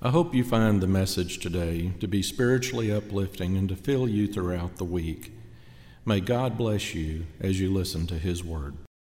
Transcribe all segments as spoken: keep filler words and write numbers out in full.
I hope you find the message today to be spiritually uplifting and to fill you throughout the week. May God bless you as you listen to His Word.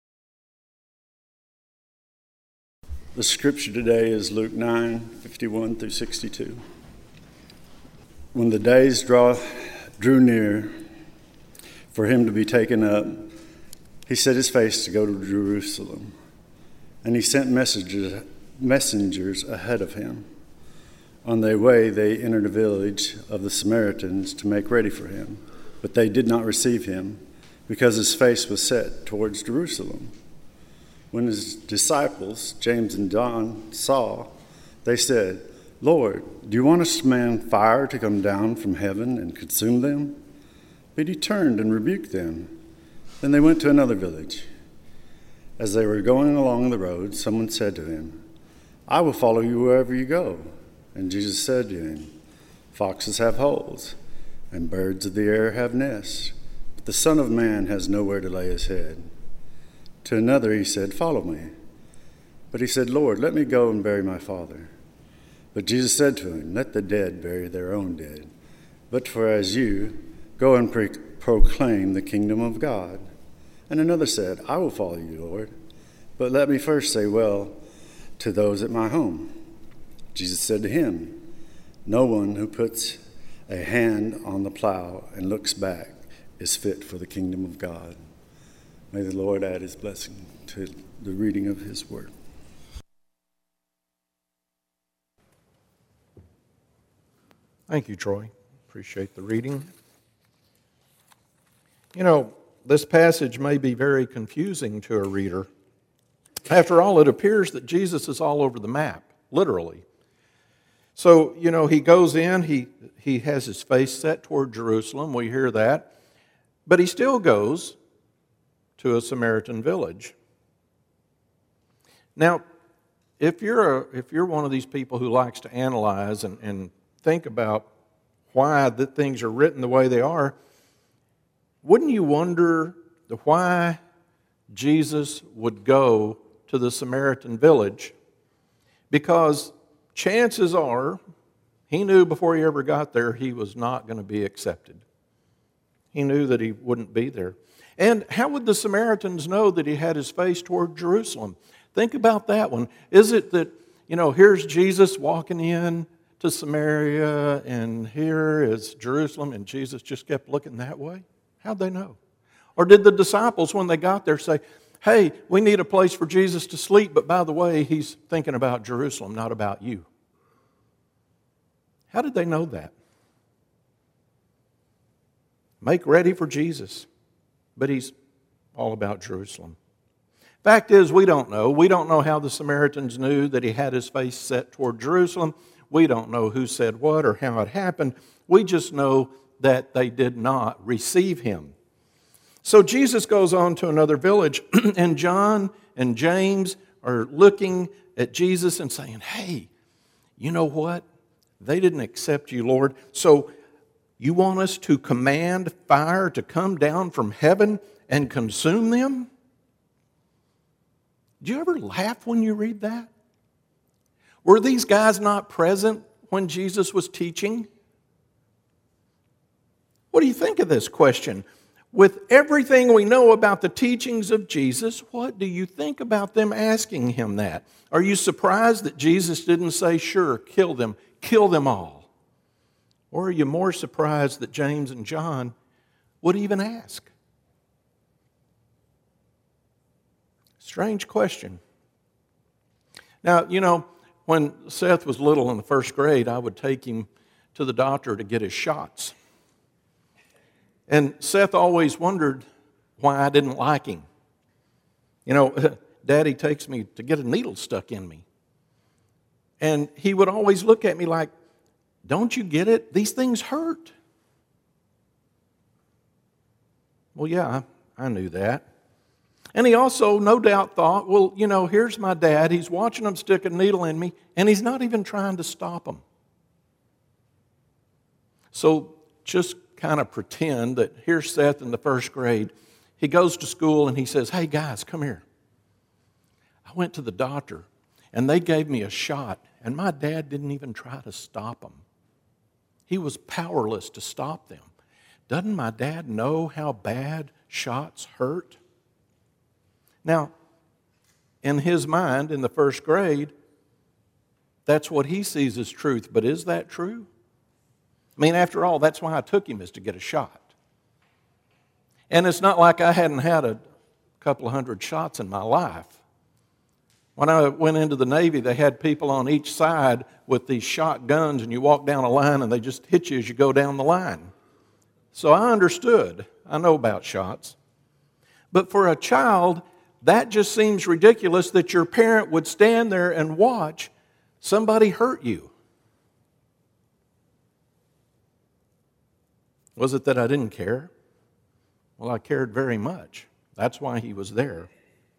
The scripture today is Luke nine, fifty-one through sixty-two. When the days draw, drew near for him to be taken up, he set his face to go to Jerusalem, and he sent messengers, messengers ahead of him. On their way, they entered a village of the Samaritans to make ready for him, but they did not receive him, because his face was set towards Jerusalem. When his disciples, James and John, saw, they said, "Lord, do you want us to command fire to come down from heaven and consume them?" But he turned and rebuked them. Then they went to another village. As they were going along the road, someone said to him, "I will follow you wherever you go." And Jesus said to him, "Foxes have holes, and birds of the air have nests, but the Son of Man has nowhere to lay his head." To another he said, "Follow me." But he said, "Lord, let me go and bury my father." But Jesus said to him, "Let the dead bury their own dead. But for as you, go and pre- proclaim the kingdom of God." And another said, "I will follow you, Lord, but let me first say well to those at my home." Jesus said to him, "No one who puts a hand on the plow and looks back is fit for the kingdom of God." May the Lord add his blessing to the reading of his word. Thank you, Troy. Appreciate the reading. You know, this passage may be very confusing to a reader. After all, it appears that Jesus is all over the map, literally. So, you know, he goes in, he, he has his face set toward Jerusalem, we hear that, but he still goes to a Samaritan village. Now, if you're a, if you're one of these people who likes to analyze and, and think about why the things are written the way they are, wouldn't you wonder the why Jesus would go to the Samaritan village? Because chances are, he knew before he ever got there he was not going to be accepted. He knew that he wouldn't be there. And how would the Samaritans know that he had his face toward Jerusalem? Think about that one. Is it that, you know, here's Jesus walking in to Samaria, and here is Jerusalem, and Jesus just kept looking that way? How'd they know? Or did the disciples, when they got there, say, "Hey, we need a place for Jesus to sleep, but by the way, he's thinking about Jerusalem, not about you"? How did they know that? Make ready for Jesus, but he's all about Jerusalem. Fact is, we don't know. We don't know how the Samaritans knew that he had his face set toward Jerusalem. We don't know who said what or how it happened. We just know that they did not receive him. So Jesus goes on to another village, and John and James are looking at Jesus and saying, "Hey, you know what? They didn't accept you, Lord. So you want us to command fire to come down from heaven and consume them?" Do you ever laugh when you read that? Were these guys not present when Jesus was teaching? What do you think of this question? With everything we know about the teachings of Jesus, what do you think about them asking him that? Are you surprised that Jesus didn't say, "Sure, kill them, kill them all"? Or are you more surprised that James and John would even ask? Strange question. Now, you know, when Seth was little in the first grade, I would take him to the doctor to get his shots. And Seth always wondered why I didn't like him. You know, Daddy takes me to get a needle stuck in me. And he would always look at me like, "Don't you get it? These things hurt." Well, yeah, I knew that. And he also, no doubt, thought, well, you know, here's my dad. He's watching him stick a needle in me, and he's not even trying to stop him. So just kind of pretend that here's Seth in the first grade. He goes to school, and he says, "Hey, guys, come here. I went to the doctor, and they gave me a shot, and my dad didn't even try to stop them. He was powerless to stop them. Doesn't my dad know how bad shots hurt? Now, in his mind, in the first grade, that's what he sees as truth. But is that true? I mean, after all, that's why I took him, is to get a shot. And it's not like I hadn't had a couple of hundred shots in my life. When I went into the Navy, they had people on each side with these shotguns, and you walk down a line and they just hit you as you go down the line. So I understood. I know about shots. But for a child, that just seems ridiculous that your parent would stand there and watch somebody hurt you. Was it that I didn't care? Well, I cared very much. That's why he was there.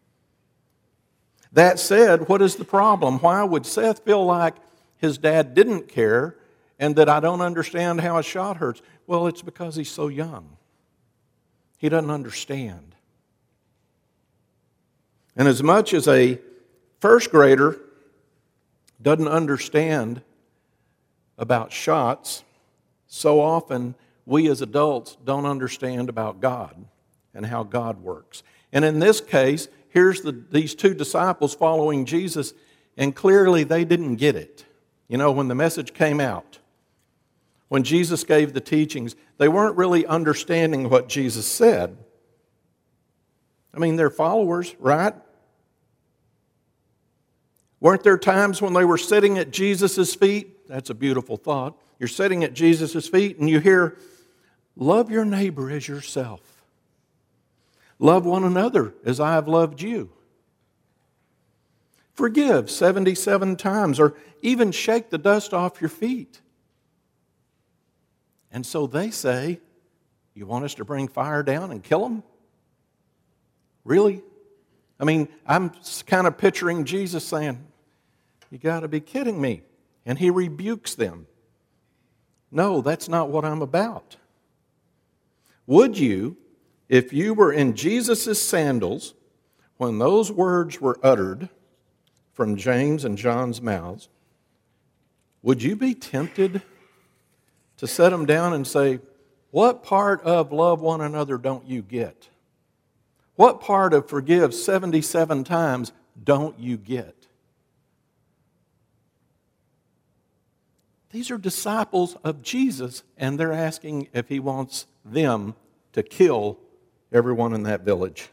That said, what is the problem? Why would Seth feel like his dad didn't care and that I don't understand how a shot hurts? Well, it's because he's so young. He doesn't understand. And as much as a first grader doesn't understand about shots, so often we as adults don't understand about God and how God works. And in this case, here's the, these two disciples following Jesus, and clearly they didn't get it. You know, when the message came out, when Jesus gave the teachings, they weren't really understanding what Jesus said. I mean, they're followers, right? Weren't there times when they were sitting at Jesus' feet? That's a beautiful thought. You're sitting at Jesus' feet and you hear, love your neighbor as yourself. Love one another as I have loved you. Forgive seventy-seven times, or even shake the dust off your feet. And so they say, you want us to bring fire down and kill them? Really? I mean, I'm kind of picturing Jesus saying, you got to be kidding me. And he rebukes them. No, that's not what I'm about. Would you, if you were in Jesus' sandals when those words were uttered from James and John's mouths, would you be tempted to set them down and say, what part of love one another don't you get? What part of forgive seventy-seven times don't you get? These are disciples of Jesus, and they're asking if he wants them to kill everyone in that village.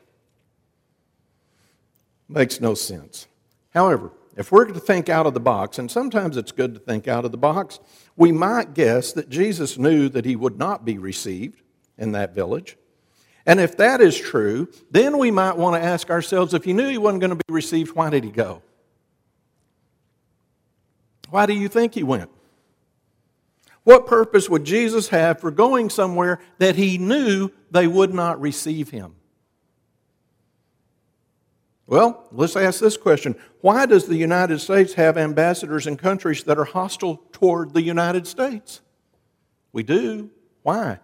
Makes no sense. However, if we're to think out of the box, and sometimes it's good to think out of the box, we might guess that Jesus knew that he would not be received in that village. And if that is true, then we might want to ask ourselves, if he knew he wasn't going to be received, why did he go? Why do you think he went? What purpose would Jesus have for going somewhere that he knew they would not receive him? Well, let's ask this question. Why does the United States have ambassadors in countries that are hostile toward the United States? We do. Why?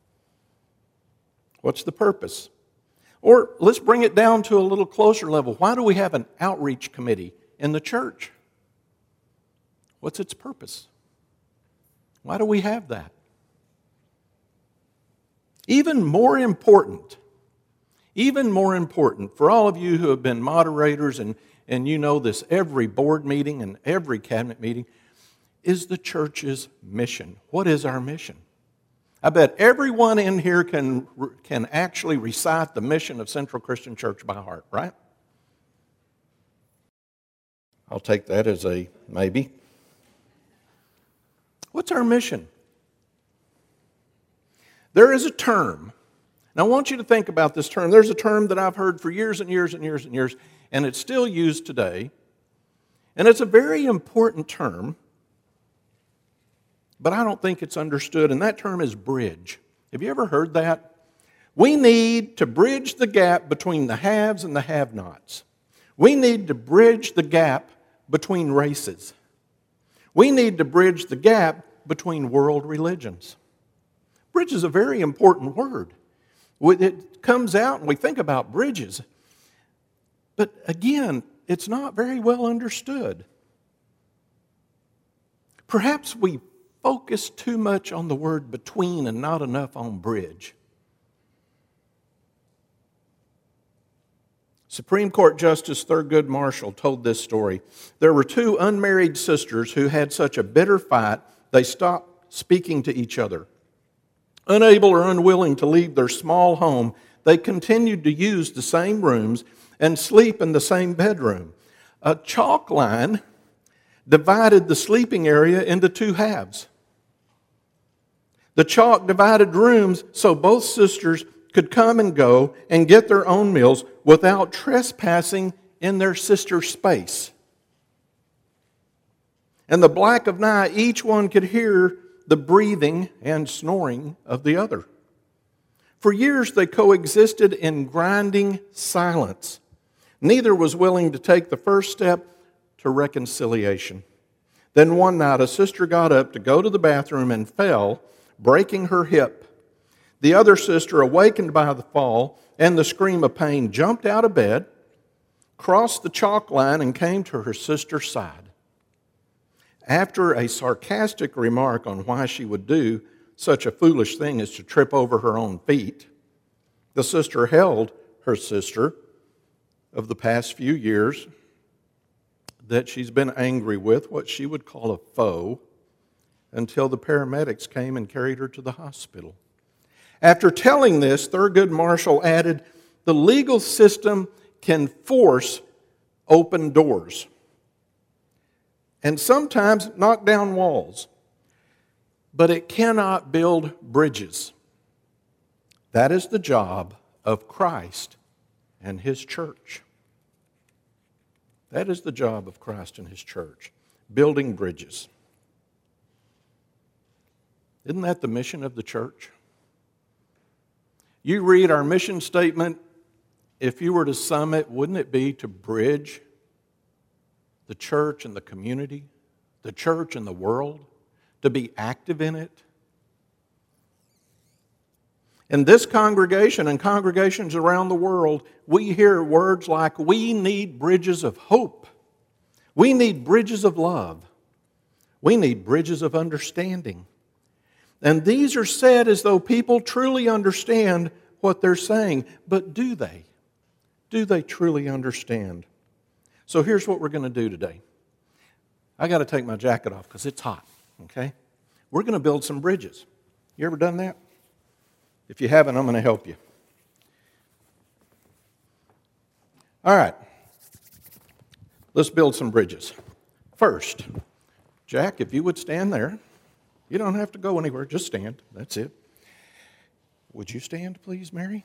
What's the purpose? Or let's bring it down to a little closer level. Why do we have an outreach committee in the church? What's its purpose? Why do we have that? Even more important, even more important for all of you who have been moderators and, and you know this every board meeting and every cabinet meeting, is the church's mission. What is our mission? I bet everyone in here can, can actually recite the mission of Central Christian Church by heart, right? I'll take that as a maybe. What's our mission? There is a term, and I want you to think about this term. There's a term that I've heard for years and years and years and years, and it's still used today. And it's a very important term, but I don't think it's understood, and that term is bridge. Have you ever heard that? We need to bridge the gap between the haves and the have-nots. We need to bridge the gap between races. We need to bridge the gap between world religions. Bridge is a very important word. It comes out and we think about bridges. But again, it's not very well understood. Perhaps we focus too much on the word between and not enough on bridge. Supreme Court Justice Thurgood Marshall told this story. There were two unmarried sisters who had such a bitter fight they stopped speaking to each other. Unable or unwilling to leave their small home, they continued to use the same rooms and sleep in the same bedroom. A chalk line divided the sleeping area into two halves. The chalk divided rooms so both sisters could come and go and get their own meals without trespassing in their sister's space. In the black of night, each one could hear the breathing and snoring of the other. For years, they coexisted in grinding silence. Neither was willing to take the first step to reconciliation. Then one night, a sister got up to go to the bathroom and fell, breaking her hip. The other sister, awakened by the fall and the scream of pain, jumped out of bed, crossed the chalk line, and came to her sister's side. After a sarcastic remark on why she would do such a foolish thing as to trip over her own feet, the sister held her sister of the past few years that she's been angry with, what she would call a foe, until the paramedics came and carried her to the hospital. After telling this, Thurgood Marshall added, the legal system can force open doors and sometimes knock down walls, but it cannot build bridges. That is the job of Christ and His church. That is the job of Christ and His church, building bridges. Isn't that the mission of the church? You read our mission statement, if you were to sum it, wouldn't it be to bridge the church and the community, the church and the world, to be active in it? In this congregation and congregations around the world, we hear words like, we need bridges of hope. We need bridges of love. We need bridges of understanding. And these are said as though people truly understand what they're saying. But do they? Do they truly understand? So here's what we're going to do today. I got to take my jacket off because it's hot, okay? We're going to build some bridges. You ever done that? If you haven't, I'm going to help you. All right. Let's build some bridges. First, Jack, if you would stand there. You don't have to go anywhere. Just stand. That's it. Would you stand, please, Mary?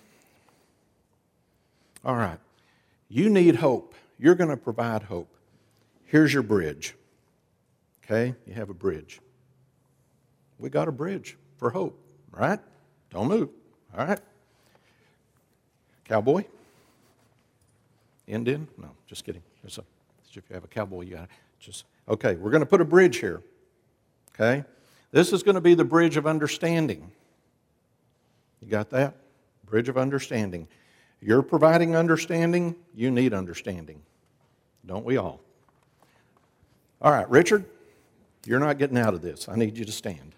All right. You need hope. You're going to provide hope. Here's your bridge. Okay? You have a bridge. We got a bridge for hope, right? Don't move. All right. Cowboy? End in? No, just kidding. There's a, if you have a cowboy, you got to just, okay, we're going to put a bridge here. Okay? This is going to be the bridge of understanding. You got that? Bridge of understanding. You're providing understanding, you need understanding. Don't we all? All right, Richard, you're not getting out of this. I need you to stand.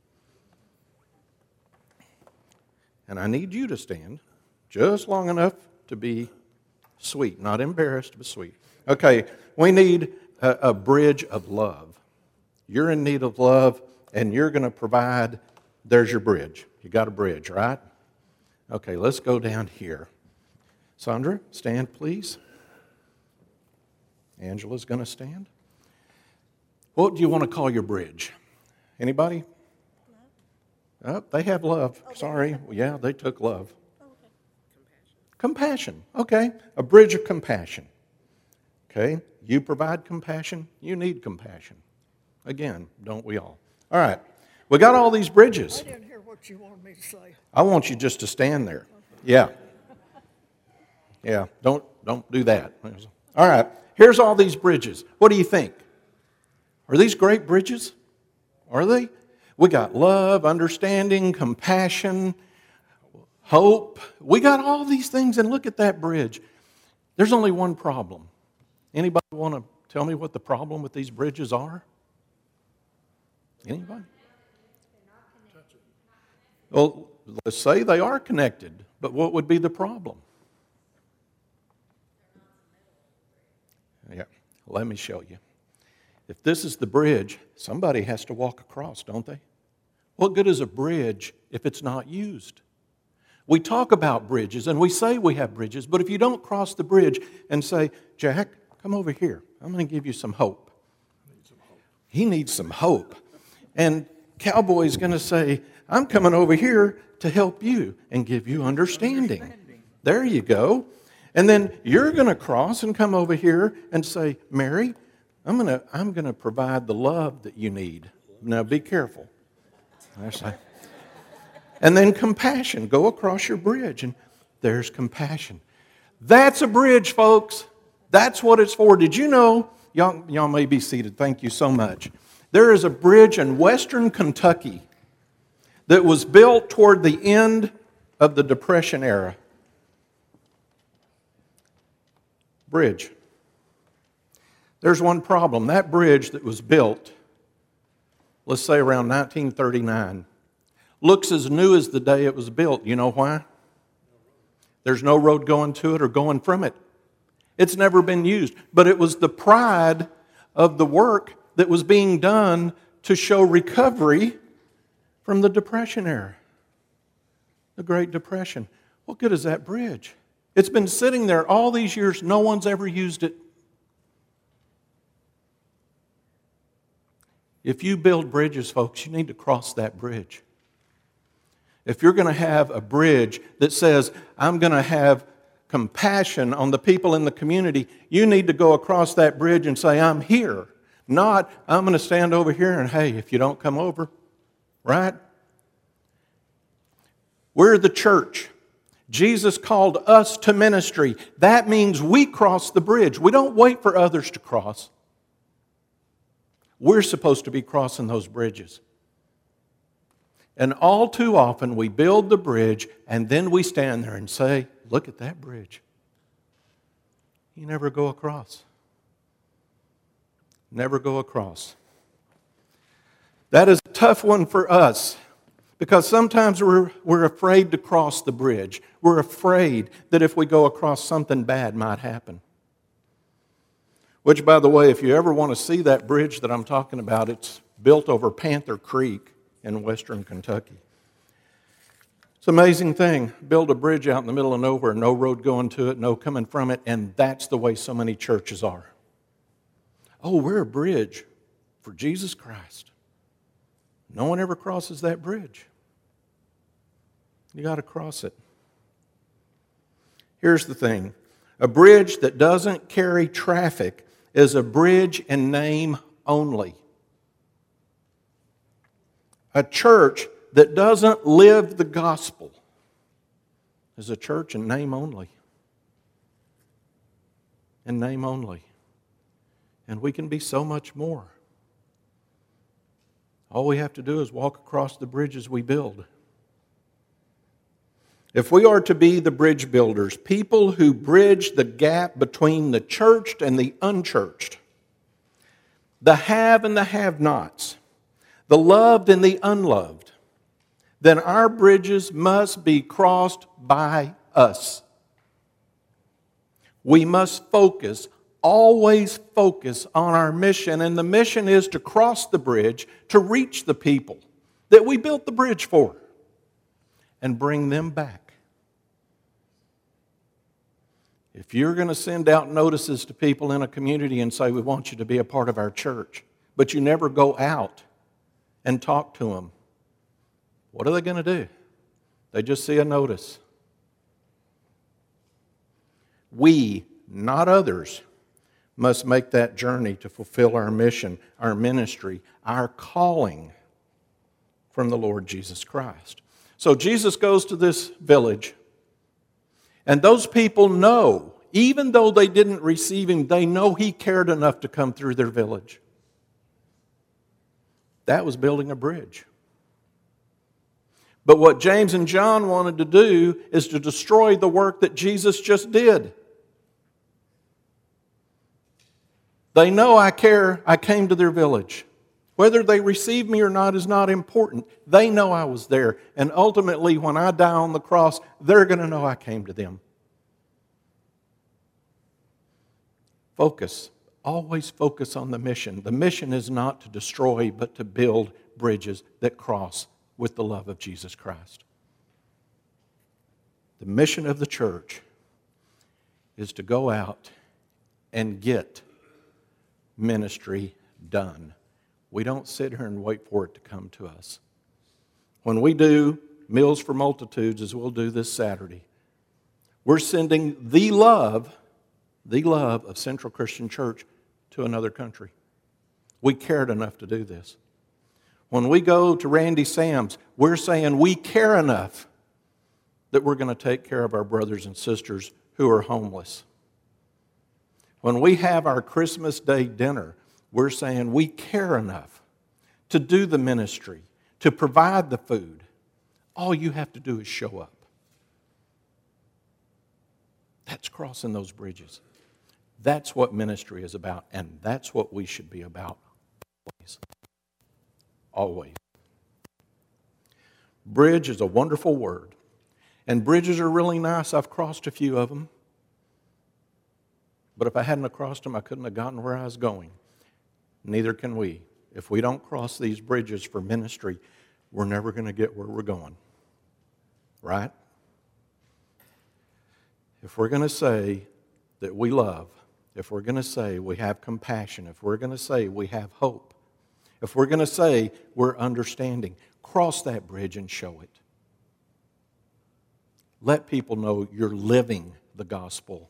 And I need you to stand just long enough to be sweet. Not embarrassed, but sweet. Okay, we need a, a bridge of love. You're in need of love, and you're going to provide, there's your bridge. You got a bridge, right? Okay, let's go down here. Sandra, stand, please. Angela's going to stand. What do you want to call your bridge? Anybody? Love. Oh, they have love. Okay. Sorry. Yeah, they took love. Okay. Compassion. Compassion. Okay. A bridge of compassion. Okay. You provide compassion. You need compassion. Again, don't we all? All right. We got all these bridges. I didn't hear what you wanted me to say. I want you just to stand there. Yeah. Yeah. Don't don't do that. All right. Here's all these bridges. What do you think? Are these great bridges? Are they? We got love, understanding, compassion, hope. We got all these things, and look at that bridge. There's only one problem. Anybody want to tell me what the problem with these bridges are? Anybody? Well, let's say they are connected, but what would be the problem? Yeah, let me show you. If this is the bridge, somebody has to walk across, don't they? What good is a bridge if it's not used? We talk about bridges and we say we have bridges, but if you don't cross the bridge and say, Jack, come over here, I'm going to give you some hope. Need some hope. He needs some hope. And Cowboy's going to say, I'm coming over here to help you and give you understanding. understanding. There you go. And then you're going to cross and come over here and say, Mary, I'm going to I'm going to provide the love that you need. Now be careful. That's like, and then compassion. Go across your bridge and there's compassion. That's a bridge, folks. That's what it's for. Did you know? Y'all, y'all may be seated. Thank you so much. There is a bridge in western Kentucky that was built toward the end of the Depression era. Bridge. There's one problem. That bridge that was built, let's say around nineteen thirty-nine, looks as new as the day it was built. You know why? There's no road going to it or going from it. It's never been used. But it was the pride of the work that was being done to show recovery from the Depression era, the Great Depression. What good is that bridge? It's been sitting there all these years. No one's ever used it. If you build bridges, folks, you need to cross that bridge. If you're going to have a bridge that says, I'm going to have compassion on the people in the community, you need to go across that bridge and say, I'm here. Not, I'm going to stand over here and, hey, if you don't come over, right? We're the church. Jesus called us to ministry. That means we cross the bridge. We don't wait for others to cross. We're supposed to be crossing those bridges. And all too often we build the bridge and then we stand there and say, look at that bridge. You never go across. Never go across. That is a tough one for us because sometimes we're, we're afraid to cross the bridge. We're afraid that if we go across, something bad might happen. Which, by the way, if you ever want to see that bridge that I'm talking about, it's built over Panther Creek in western Kentucky. It's an amazing thing. Build a bridge out in the middle of nowhere, no road going to it, no coming from it, and that's the way so many churches are. Oh, we're a bridge for Jesus Christ. No one ever crosses that bridge. You got to cross it. Here's the thing. A bridge that doesn't carry traffic is a bridge in name only. A church that doesn't live the gospel is a church in name only. In name only. And we can be so much more. All we have to do is walk across the bridges we build. If we are to be the bridge builders, people who bridge the gap between the churched and the unchurched, the have and the have-nots, the loved and the unloved, then our bridges must be crossed by us. We must focus, always focus on our mission, and the mission is to cross the bridge, to reach the people that we built the bridge for, and bring them back. If you're going to send out notices to people in a community and say, we want you to be a part of our church, but you never go out and talk to them, what are they going to do? They just see a notice. We, not others, must make that journey to fulfill our mission, our ministry, our calling from the Lord Jesus Christ. So Jesus goes to this village, and those people know, even though they didn't receive Him, they know He cared enough to come through their village. That was building a bridge. But what James and John wanted to do is to destroy the work that Jesus just did. They know I care. I came to their village. Whether they receive me or not is not important. They know I was there. And ultimately, when I die on the cross, they're going to know I came to them. Focus. Always focus on the mission. The mission is not to destroy, but to build bridges that cross with the love of Jesus Christ. The mission of the church is to go out and get ministry done. We don't sit here and wait for it to come to us. When we do Meals for Multitudes, as we'll do this Saturday, we're sending the love, the love of Central Christian Church to another country. We cared enough to do this. When we go to Randy Sam's, we're saying we care enough that we're going to take care of our brothers and sisters who are homeless. When we have our Christmas Day dinner, we're saying we care enough to do the ministry, to provide the food. All you have to do is show up. That's crossing those bridges. That's what ministry is about, and that's what we should be about always. Always. Bridge is a wonderful word, and bridges are really nice. I've crossed a few of them, but if I hadn't have crossed them, I couldn't have gotten where I was going. Neither can we. If we don't cross these bridges for ministry, we're never going to get where we're going. Right? If we're going to say that we love, if we're going to say we have compassion, if we're going to say we have hope, if we're going to say we're understanding, cross that bridge and show it. Let people know you're living the gospel,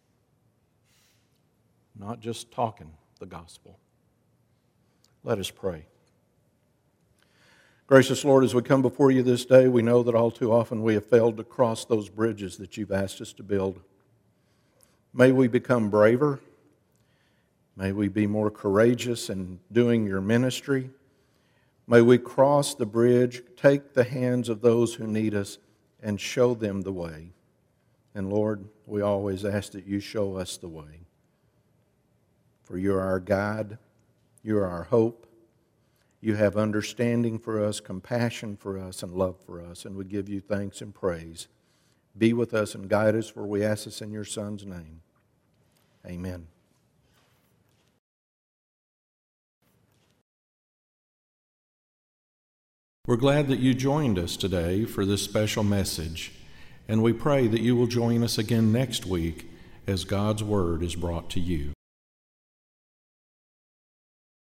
not just talking the gospel. Let us pray. Gracious Lord, as we come before you this day, we know that all too often we have failed to cross those bridges that you've asked us to build. May we become braver. May we be more courageous in doing your ministry. May we cross the bridge, take the hands of those who need us, and show them the way. And Lord, we always ask that you show us the way. For you are our guide. You are our hope. You have understanding for us, compassion for us, and love for us. And we give you thanks and praise. Be with us and guide us, for we ask this in your Son's name. Amen. We're glad that you joined us today for this special message, and we pray that you will join us again next week as God's Word is brought to you.